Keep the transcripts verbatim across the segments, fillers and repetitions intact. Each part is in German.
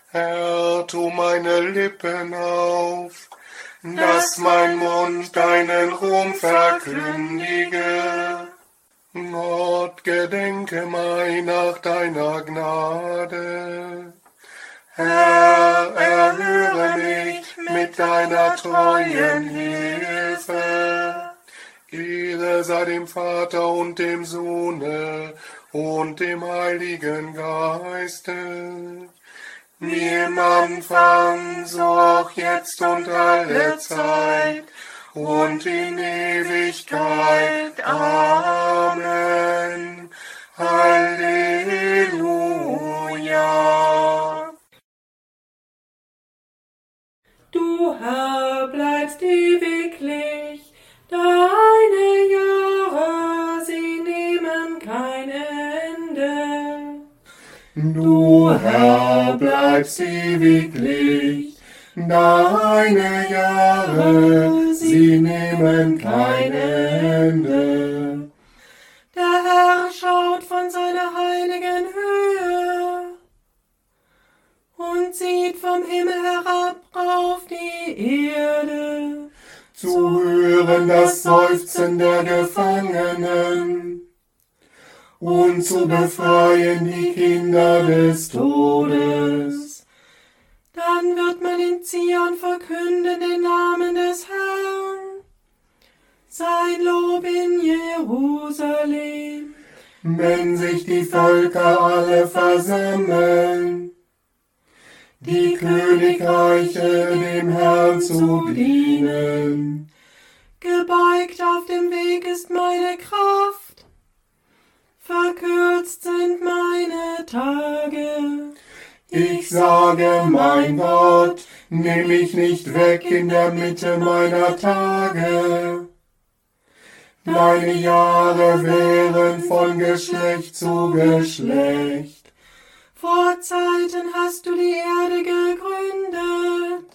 Herr, tu meine Lippen auf, dass mein Mund deinen Ruhm verkündige. Gott, gedenke meiner deiner Gnade. Herr, erhöre mich mit deiner treuen Hilfe. Ehre sei dem Vater und dem Sohne und dem Heiligen Geiste, wie im Anfang, so auch jetzt und alle Zeit und in Ewigkeit. Amen. Halleluja. Du Herr bleibst ewiglich, deine Jahre, sie nehmen kein Ende. Du Herr bleibst ewiglich, deine Jahre, sie nehmen kein Ende. Der Herr schaut von seiner heiligen Höhe und sieht vom Himmel herab auf die Erde, zu hören das Seufzen der Gefangenen und zu befreien die Kinder des Todes. Dann wird man in Zion verkünden den Namen des Herrn, sein Lob in Jerusalem. Wenn sich die Völker alle versammeln, die Königreiche dem Herrn zu dienen. Gebeugt auf dem Weg ist meine Kraft, verkürzt sind meine Tage. Ich sage, mein Gott, nimm mich nicht weg in der Mitte meiner Tage. Deine Jahre wären von Geschlecht zu Geschlecht. Vor Zeiten hast du die Erde gegründet,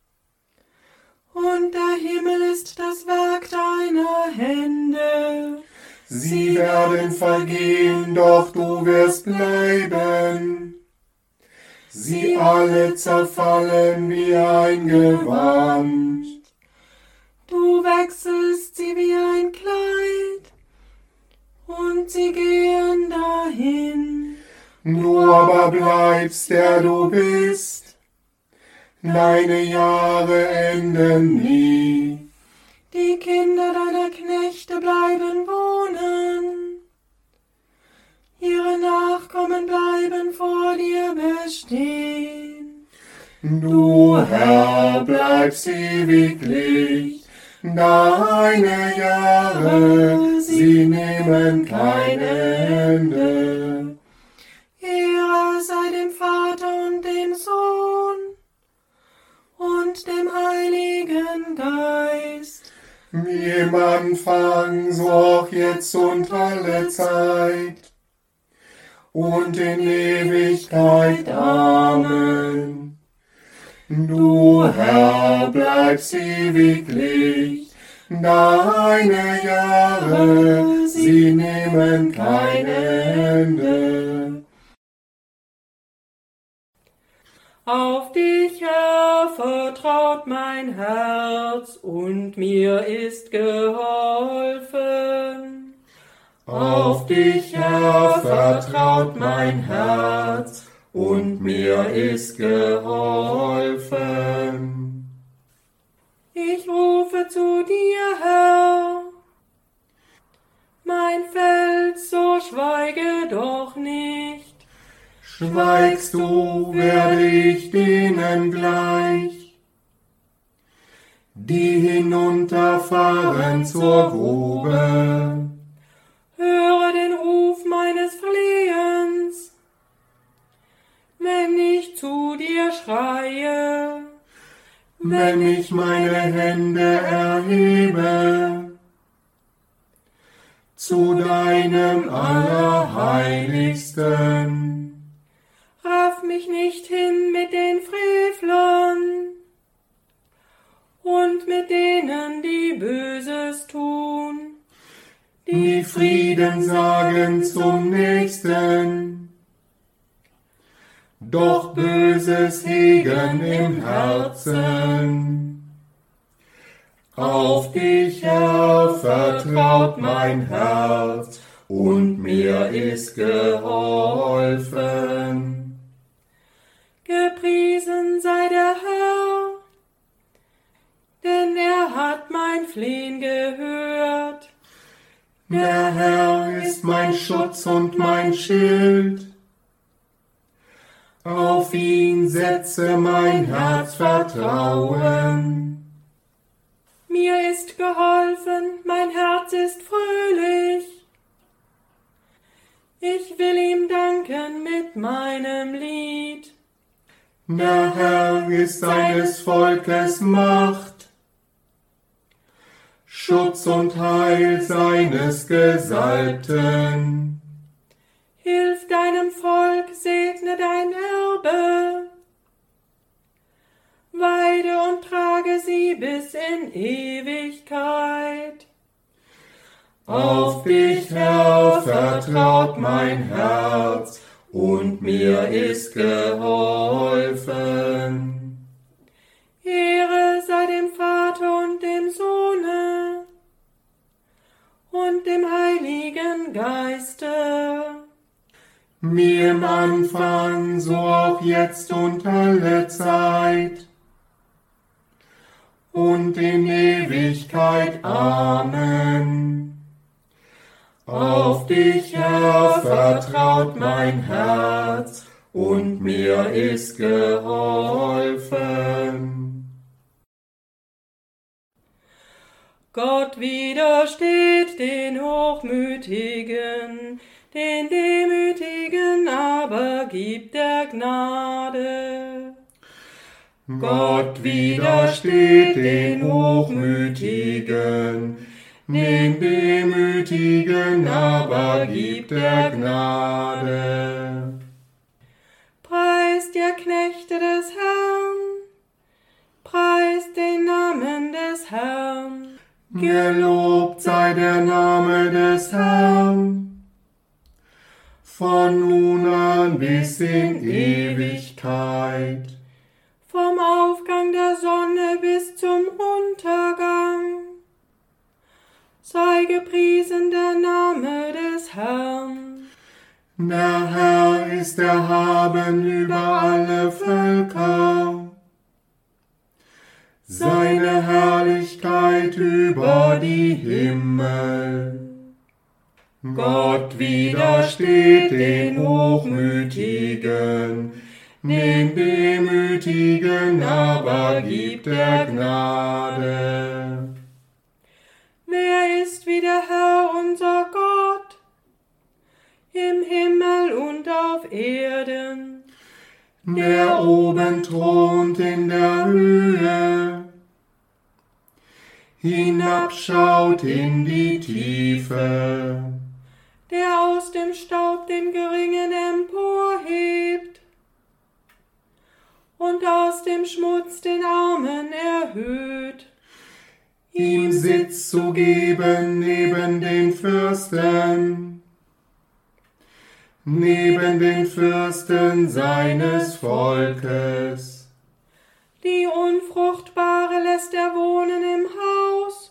und der Himmel ist das Werk deiner Hände. Sie werden vergehen, doch du wirst bleiben. Sie alle zerfallen wie ein Gewand. Du wechselst sie wie ein Kleid, und sie gehen dahin. Du aber bleibst, der du bist. Deine Jahre enden nie. Die Kinder deiner Knechte bleiben wohnen. Ihre Nachkommen bleiben vor dir bestehen. Du, Herr, bleibst ewiglich. Deine Jahre, sie nehmen kein Ende. Ehre sei dem Vater und dem Sohn und dem Heiligen Geist. Wie im Anfang, so auch jetzt und alle Zeit und in Ewigkeit. Amen. Du, Herr, bleibst ewiglich. Deine Jahre, sie nehmen kein Ende. Auf dich, Herr, vertraut mein Herz, und mir ist geholfen. Auf dich, Herr, vertraut mein Herz, und mir ist geholfen. Ich rufe zu dir, Herr, mein Fels, so schweige doch nicht. Schweigst du, werde ich denen gleich, die hinunterfahren zur Grube. Höre den Ruf meines Flehens, wenn ich zu dir schreie. Wenn ich meine Hände erhebe zu deinem Allerheiligsten. Raff mich nicht hin mit den Frevlern und mit denen, die Böses tun, die Frieden sagen zum Nächsten, doch Böses hegen im Herzen. Auf dich, Herr, vertraut mein Herz, und mir ist geholfen. Gepriesen sei der Herr, denn er hat mein Flehen gehört. Der Herr ist mein Schutz und mein Schild. Auf ihn setze mein Herz Vertrauen. Mir ist geholfen, mein Herz ist fröhlich. Ich will ihm danken mit meinem Lied. Der Herr ist seines Volkes Macht, Schutz und Heil seines Gesalbten. Hilf deinem Volk, segne dein Erbe. Weide und trage sie bis in Ewigkeit. Auf dich, Herr, vertraut mein Herz, und mir ist geholfen. Ehre sei dem Vater und dem Sohne und dem Heiligen Geiste. Wie im Anfang, so auch jetzt und alle Zeit und in Ewigkeit. Amen. Auf dich, Herr, vertraut mein Herz, und mir ist geholfen. Gott widersteht den Hochmütigen, den Demütigen aber gibt er Gnade. Gott widersteht den Hochmütigen, den Demütigen aber gibt er Gnade. Preist ihr Knechte des Herrn, preist den Namen des Herrn. Gelobt sei der Name des Herrn, von nun an bis in Ewigkeit. Vom Aufgang der Sonne bis zum Untergang sei gepriesen der Name des Herrn. Der Herr ist erhaben über alle Völker, seine Herrlichkeit über die Himmel. Gott widersteht den Hochmütigen, den Demütigen aber gibt er Gnade. Wer ist wie der Herr unser Gott, im Himmel und auf Erden? Der oben thront in der Höhe, hinabschaut in die Tiefe, der aus dem Staub den Geringen emporhebt und aus dem Schmutz den Armen erhöht. ihm Sitz zu geben neben den Fürsten, neben den Fürsten seines Volkes. Die Unfruchtbare lässt er wohnen im Haus,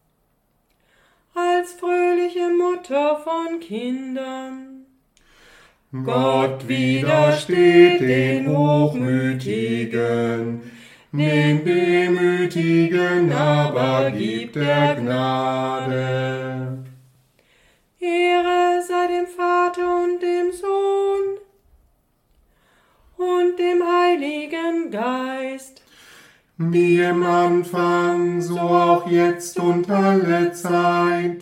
als fröhliche Mutter von Kindern. Gott widersteht den Hochmütigen, den Demütigen aber gibt er Gnade. Ehre sei dem Vater und dem Sohn und dem Heiligen Geist. Wie im Anfang, so auch jetzt und alle Zeit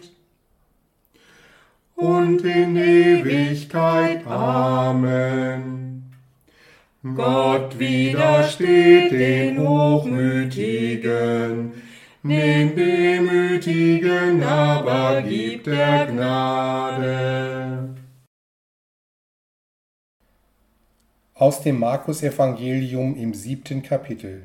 und in Ewigkeit. Amen. Gott widersteht den Hochmütigen, den Demütigen aber gibt er Gnade. Aus dem Markus-Evangelium im siebten Kapitel.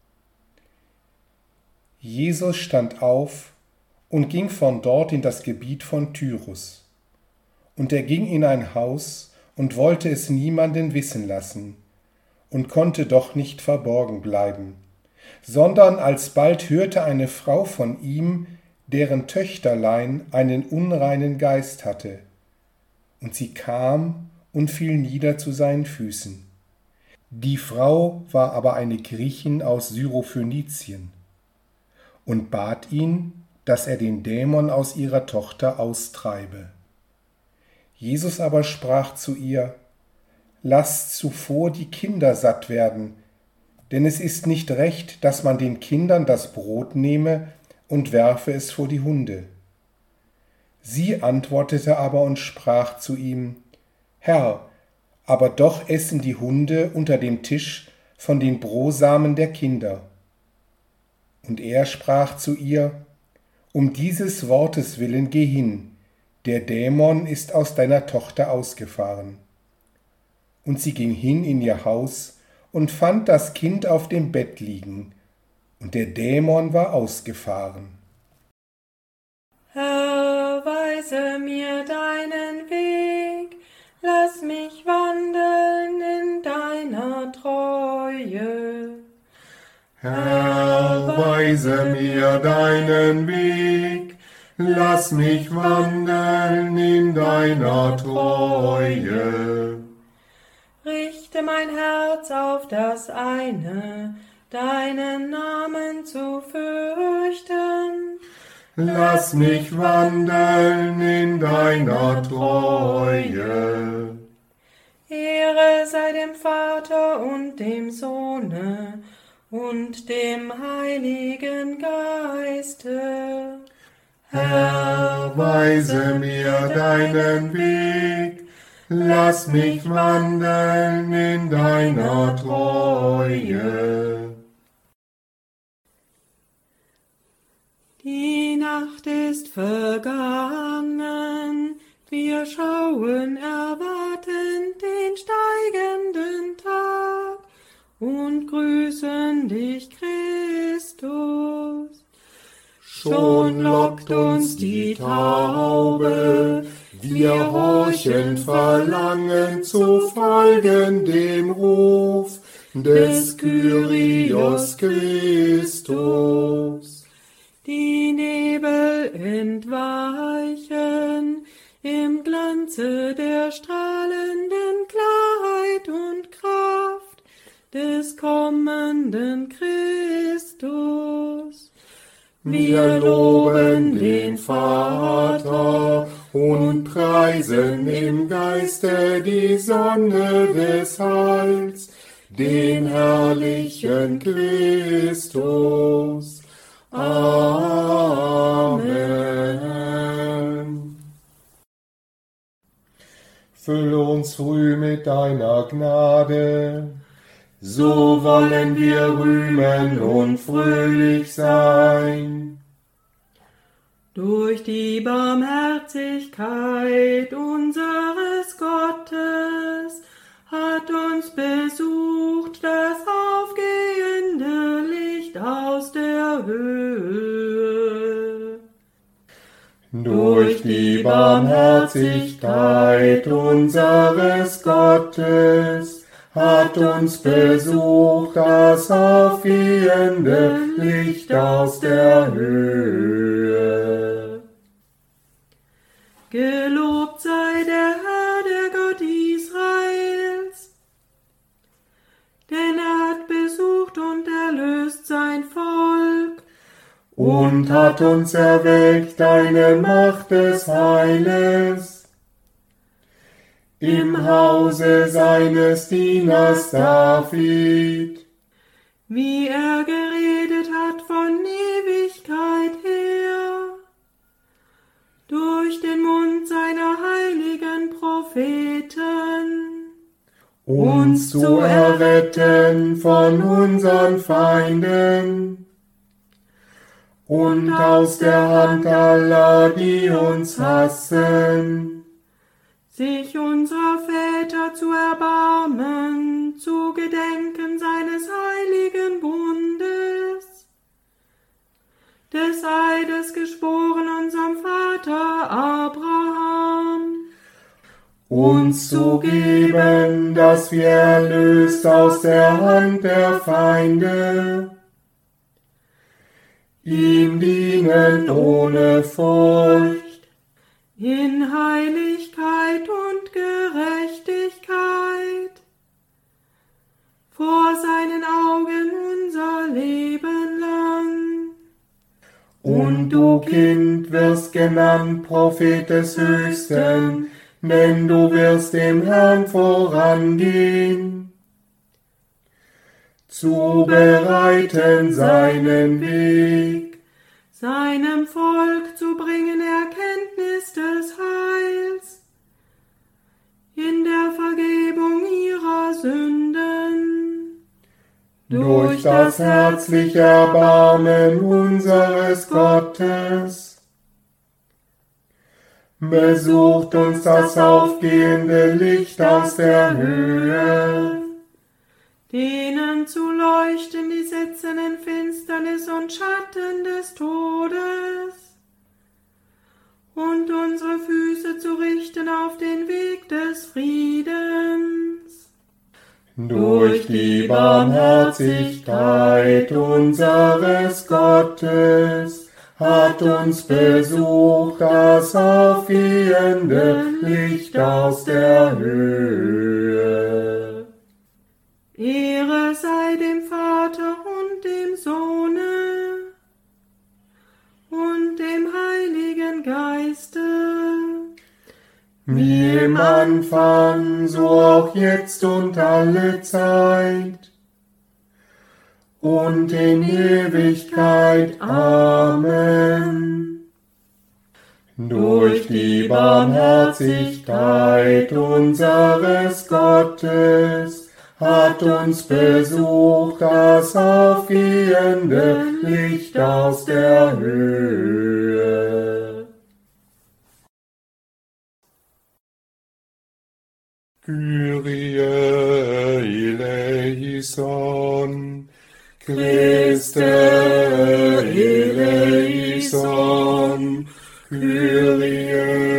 Jesus stand auf und ging von dort in das Gebiet von Tyrus. Und er ging in ein Haus und wollte es niemanden wissen lassen, und konnte doch nicht verborgen bleiben, sondern alsbald hörte eine Frau von ihm, deren Töchterlein einen unreinen Geist hatte. Und sie kam und fiel nieder zu seinen Füßen. Die Frau war aber eine Griechin aus Syrophönizien und bat ihn, dass er den Dämon aus ihrer Tochter austreibe. Jesus aber sprach zu ihr: Lasst zuvor die Kinder satt werden, denn es ist nicht recht, dass man den Kindern das Brot nehme und werfe es vor die Hunde. Sie antwortete aber und sprach zu ihm: Herr, aber doch essen die Hunde unter dem Tisch von den Brosamen der Kinder. Und er sprach zu ihr: Um dieses Wortes willen geh hin, der Dämon ist aus deiner Tochter ausgefahren. Und sie ging hin in ihr Haus und fand das Kind auf dem Bett liegen, und der Dämon war ausgefahren. Herr, weise mir deinen Weg, lass mich wandeln in deiner Treue. Herr, weise mir deinen Weg, lass mich wandeln in deiner Treue. Richte mein Herz auf das eine, deinen Namen zu fürchten. Lass mich wandeln in deiner Treue. Ehre sei dem Vater und dem Sohne und dem Heiligen Geiste. Herr, weise mir deinen Weg, lass mich wandeln in deiner Treue. Die Nacht ist vergangen, wir schauen erwartend den steigenden Tag und grüßen dich, Christus. Schon lockt uns die Taube, wir horchend verlangen zu folgen dem Ruf des Kyrios Christus. Die Nebel entweichen im Glanze der strahlenden Klarheit und Kraft des kommenden Christus. Wir loben den Vater und preisen im Geiste die Sonne des Heils, den herrlichen Christus. Amen. Fülle uns früh mit deiner Gnade, so wollen wir rühmen und fröhlich sein. Durch die Barmherzigkeit unseres Gottes hat uns besucht das aufgehende Licht aus der Höhe. Durch die Barmherzigkeit unseres Gottes hat uns besucht das aufgehende Licht aus der Höhe. Gelobt sei der Herr, der Gott Israels, denn er hat besucht und erlöst sein Volk und hat uns erweckt eine Macht des Heiles im Hause seines Dieners David, wie er geredet hat von Ewigkeit her, durch den Mund seiner heiligen Propheten, uns zu erretten von unseren Feinden und aus der Hand aller, die uns hassen, sich unserer Väter zu erbarmen, zu gedenken seines heiligen Bundes, des Eides geschworen unserem Vater Abraham, uns zu geben, dass wir erlöst aus der Hand der Feinde ihm dienen ohne Furcht, in Heiligkeit und Gerechtigkeit, vor seinen Augen unser Leben lang. Und du, Kind, wirst genannt Prophet des Höchsten, denn du wirst dem Herrn vorangehen, zu bereiten seinen Weg, seinem Volk zu bringen Erkenntnis des Heils, in der Vergebung ihrer Sünden, durch das herzliche Erbarmen unseres Gottes. Besucht uns das aufgehende Licht aus der Höhe, denen zu leuchten, die sitzen in Finsternis und Schatten des Todes, und unsere Füße zu richten auf den Weg des Friedens. Durch die Barmherzigkeit unseres Gottes hat uns besucht das aufgehende Licht aus der Höhe. Ehre sei dem Vater und dem Sohne und dem Heiligen Geiste, wie im Anfang, so auch jetzt und alle Zeit und in Ewigkeit. Amen. Durch die Barmherzigkeit unseres Gottes hat uns besucht das aufgehende Licht aus der Höhe. Kyrie eleison, Christe eleison, Kyrie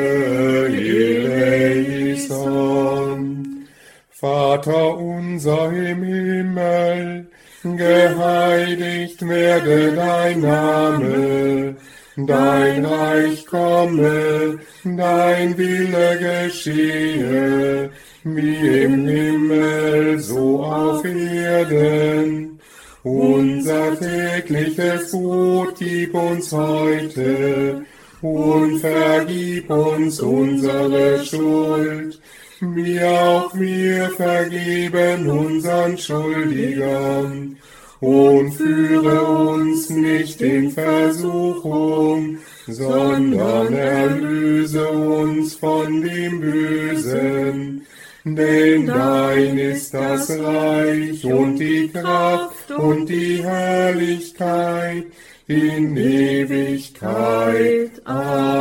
eleison. Vater unser im Himmel, geheiligt werde dein Name, dein Reich komme, dein Wille geschehe, wie im Himmel, so auf Erden. Unser tägliches Brot gib uns heute und vergib uns unsere Schuld, wie auch wir vergeben unseren Schuldigern. Und führe uns nicht in Versuchung, sondern erlöse uns von dem Bösen. Denn dein ist das Reich und die Kraft und die Herrlichkeit in Ewigkeit.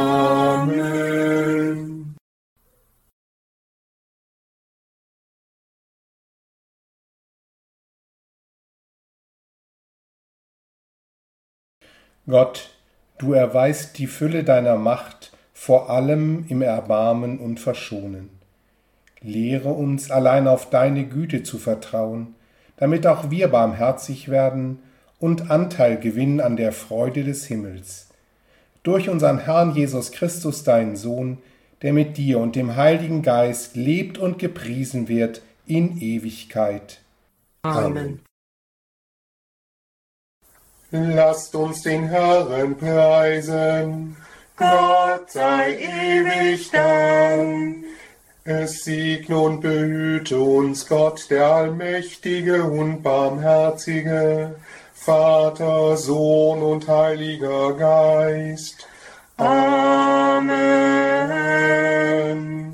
Amen. Gott, du erweist die Fülle deiner Macht, vor allem im Erbarmen und Verschonen. Lehre uns allein auf deine Güte zu vertrauen, damit auch wir barmherzig werden und Anteil gewinnen an der Freude des Himmels. Durch unseren Herrn Jesus Christus, deinen Sohn, der mit dir und dem Heiligen Geist lebt und gepriesen wird in Ewigkeit. Amen. Lasst uns den Herrn preisen, Gott sei ewig Dank. Es segne und behüte uns Gott, der Allmächtige und Barmherzige, Vater, Sohn und Heiliger Geist. Amen.